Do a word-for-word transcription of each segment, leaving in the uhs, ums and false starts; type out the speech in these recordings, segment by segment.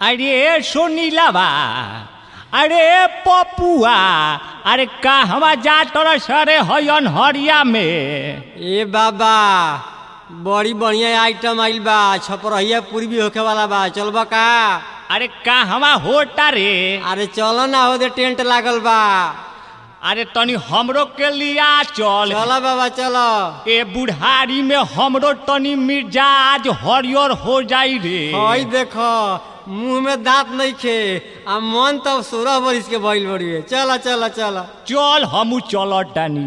अरे सोनीलावा, अरे पपुआ, अरे कहवा जा तोरा सरे हयन हरिया में। ए बाबा बड़ी बढ़िया आइटम आइल बा, छपरहिया पूर्वी होखे वाला बा, चलबा का? अरे कहवा होता रे? अरे चलो ना, हो दे टेंट लागल बा। अरे तनी हमरो के लिया चल। चलो बाबा चलो। ए बुढ़ारी में हमरो तनी मिर्जाज हरियर हो जाई रे। हई देखो मुंह में दांत नहीं खे, आ मन तब सोलह बरिस के भइल बड़ी। चलो चलो चलो चल हमू चल तनी।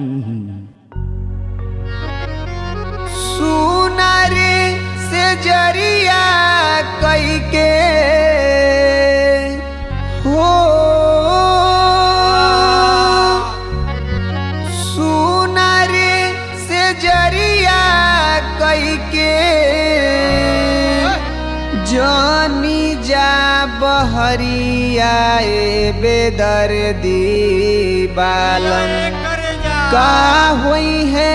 सुनारे से जरिया कई के हो, सुनारे से जरिया कई के जानी जा बहरिया ए बेदर्दी बालम का हुई है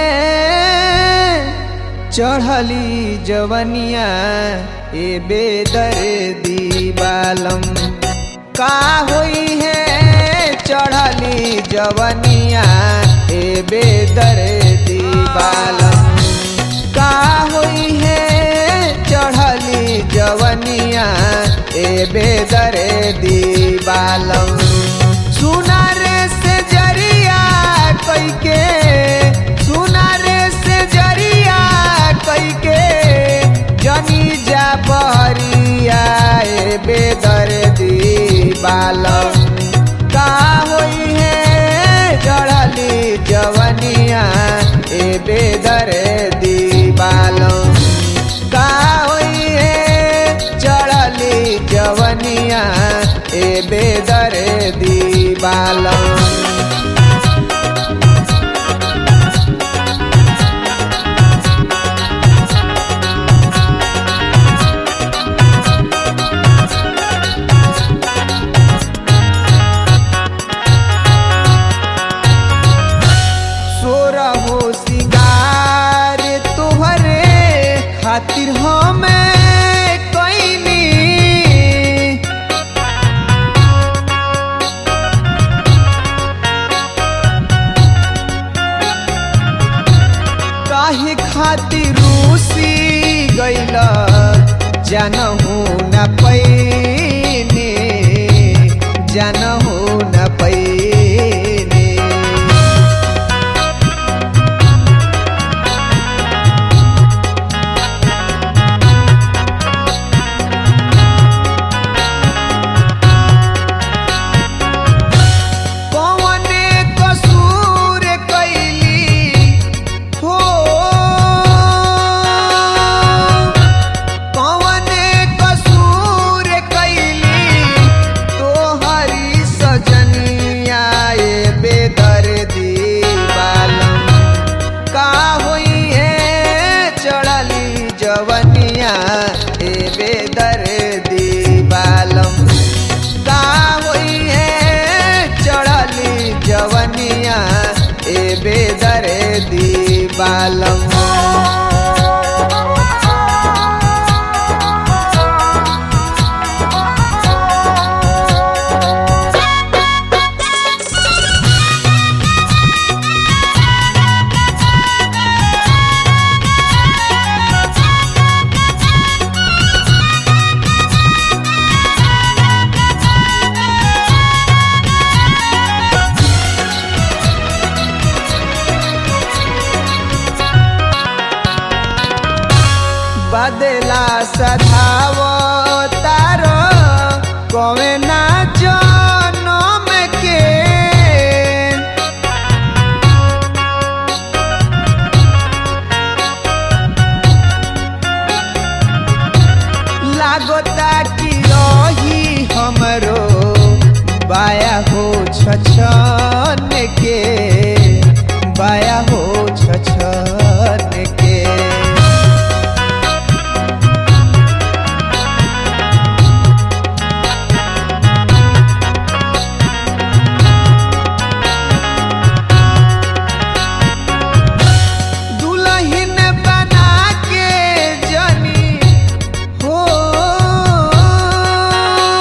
चढ़ली जवनिया ए बेदर्दी बालम का हुई है चढ़ली जवनिया ए बेदर्दी बालम का हुई है चढ़ली जवनिया ए बेदर्दी बालम सुनारे से जरिया कई के सुनारे से जरिया कई के जनी जा बहरिया ए बेदर्दी बालम का होई है चढ़ली जवनिया ए बेदर्दी बालम का होई है चढ़ली जवनिया ए बेदर्दी बालम। खातिर हमें कईनी काहे खातिर रूसी गईला जानहू न पैनी जानहू न पैनी जवनिया ए बेदर्दी बालम का होई है चढ़ली जवनिया ए बेदर्दी बालम। बदला सधावो तारो कवे ना जनम के लागोता कि रही हमरो बाया हो छछन के बाया हो छछन के बना के जनी हो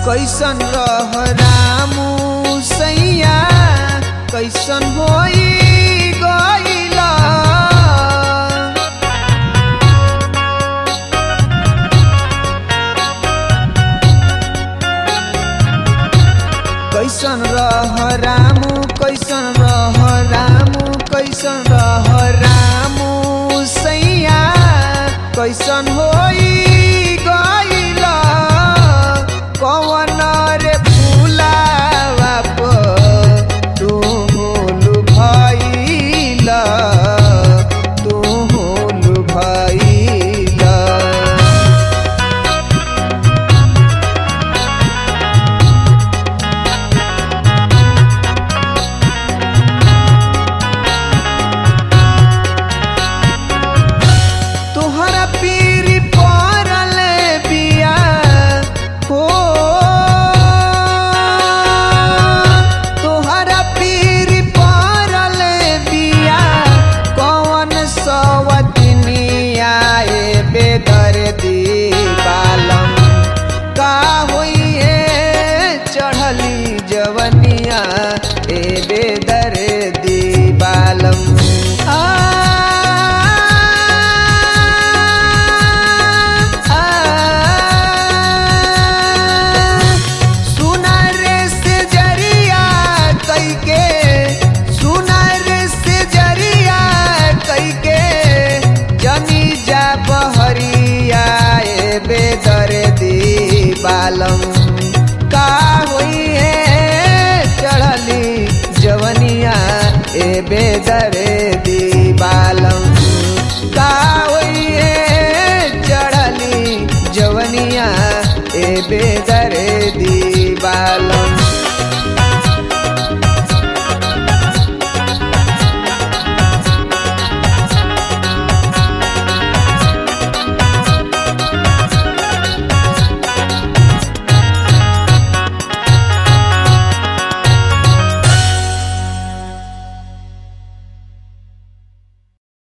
कैसन रह रामू सैया कैसन होई गइला कैसन रह रामू कैसन रह रामू कैसन रह रामू सैया कैसन होई गइला कवन रे फूलावा पर तू लुभाइला तू लुभाइला तोहरा पीरी पड़ल बिया हो तोहरा पीरी पड़ल बिया कौन सवतनिया ए बेदर्दी बालम का होइए चढ़ली जवनिया ए बेदर्दी बालम आ बेदर्दी बालम का होई है चढ़ली जवनिया ए बेदर्दी बालम का होई है चढ़ली जवनिया ए बेदर्दी